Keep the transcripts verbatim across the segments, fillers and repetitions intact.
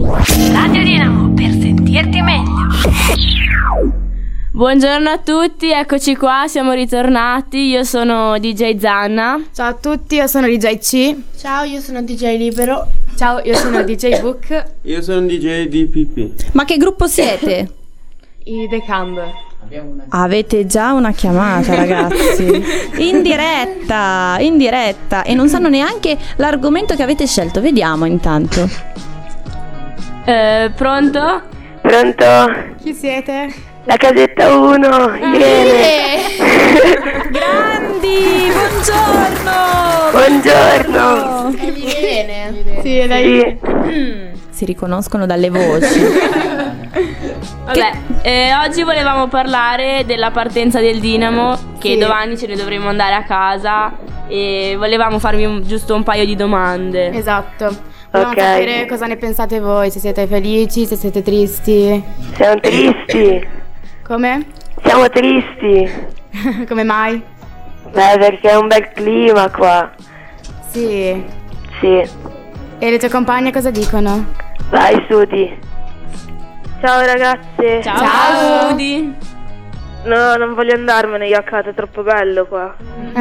Radio Dinamo, per sentirti meglio. Buongiorno a tutti, eccoci qua, siamo ritornati. Io sono D J Zanna. Ciao a tutti, io sono D J C. Ciao, io sono D J Libero. Ciao, io sono D J Book. Io sono D J D P P. Ma che gruppo siete? I The Camb. Avete già una chiamata, ragazzi. In diretta, in diretta. E non sanno neanche l'argomento che avete scelto. Vediamo intanto. Eh, pronto? Pronto? Chi siete? La casetta uno, Irene. Grandi, buongiorno. Buongiorno. È Irene. Sì, è lei. Sì. Si riconoscono dalle voci. Vabbè, eh, oggi volevamo parlare della partenza del Dinamo, che Sì. domani ce ne dovremo andare a casa e volevamo farvi un- giusto un paio di domande. Esatto. Volevamo Ok. sapere cosa ne pensate voi, se siete felici, se siete tristi. Siamo tristi. Come? Siamo tristi. Come mai? Beh, perché è un bel clima qua. Sì. Sì. E le tue compagne cosa dicono? Vai, Sudi. Ciao ragazze. Ciao, Ciao. Sudi. No, non voglio andarmene io a casa, è troppo bello qua.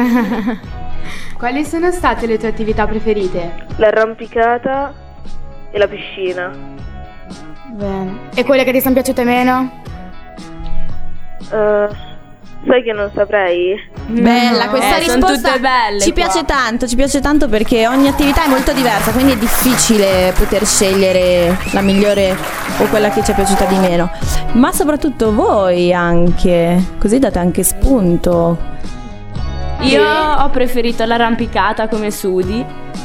Quali sono state le tue attività preferite? L'arrampicata e la piscina. Bene. E quelle che ti sono piaciute meno? Uh, sai che non saprei? Bella questa Eh, son risposta. tutte belle Ci qua. piace tanto, ci piace tanto perché ogni attività è molto diversa, quindi è difficile poter scegliere la migliore o quella che ci è piaciuta di meno. Ma soprattutto voi anche, così date anche spunto. Io ho preferito l'arrampicata come Sudi.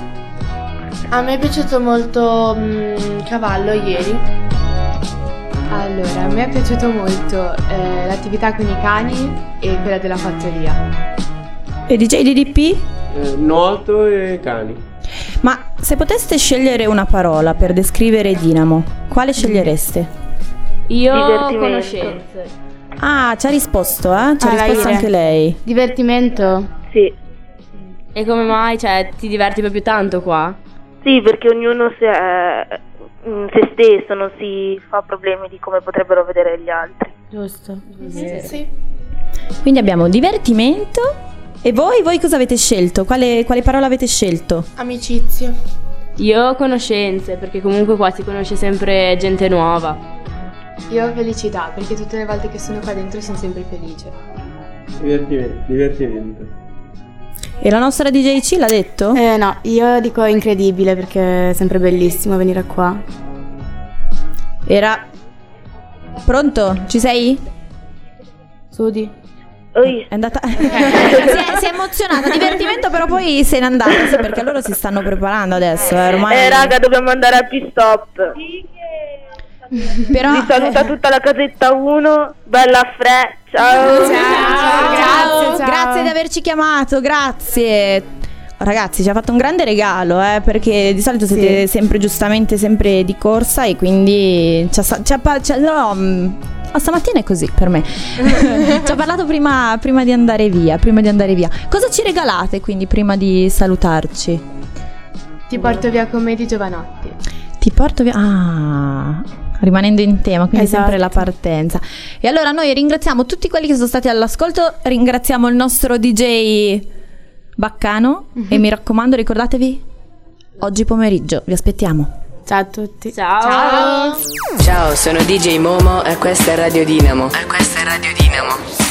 A me è piaciuto molto mm, Cavallo ieri. Allora, a me è piaciuto molto eh, l'attività con i cani e quella della fattoria. E D J D D P? Eh, nuoto e cani. Ma se poteste scegliere una parola per descrivere Dinamo, quale scegliereste? Io Divertimento. conoscenze. Ah, ci ha risposto, eh? Ci ha Ah, la risposto Ire. anche lei. Divertimento? Sì. E come mai? Cioè, ti diverti proprio tanto qua? Sì, perché ognuno si è mm, se stesso, non si fa problemi di come potrebbero vedere gli altri. Giusto. Sì. Quindi abbiamo divertimento. E voi? Voi cosa avete scelto? Quale, quale parola avete scelto? Amicizia. Io conoscenze, perché comunque qua si conosce sempre gente nuova. Io ho felicità, perché tutte le volte che sono qua dentro sono sempre felice. Divertimento. Divertimento. E la nostra D J C l'ha detto? Eh no, io dico incredibile perché è sempre bellissimo venire qua. Era... Pronto? Ci sei? Sudi? Oi. È andata... si, è, si è emozionata, divertimento, però poi se n'è andata, sì, perché loro si stanno preparando adesso, eh, ormai... Eh raga, dobbiamo andare al P-Stop. Però... Vi saluta tutta la casetta uno. Bella Fre. Ciao. Ciao. Grazie, ciao. Grazie di averci chiamato, grazie. Ragazzi, ci ha fatto un grande regalo, eh, perché di solito siete sempre giustamente sempre di corsa e quindi ci ha, ci ha, ci ha- no, mm, ma stamattina è così per me. Ci ha parlato prima, prima di andare via, prima di andare via. Cosa ci regalate quindi prima di salutarci? Ti porto via con me di Giovanotti. Ti porto via. Ah, rimanendo in tema, quindi Esatto. sempre la partenza. E allora noi ringraziamo tutti quelli che sono stati all'ascolto, ringraziamo il nostro D J Baccano e mi raccomando ricordatevi, oggi pomeriggio vi aspettiamo. Ciao a tutti. Ciao. Ciao, sono D J Momo e questa è Radio Dinamo. E questa è Radio Dinamo.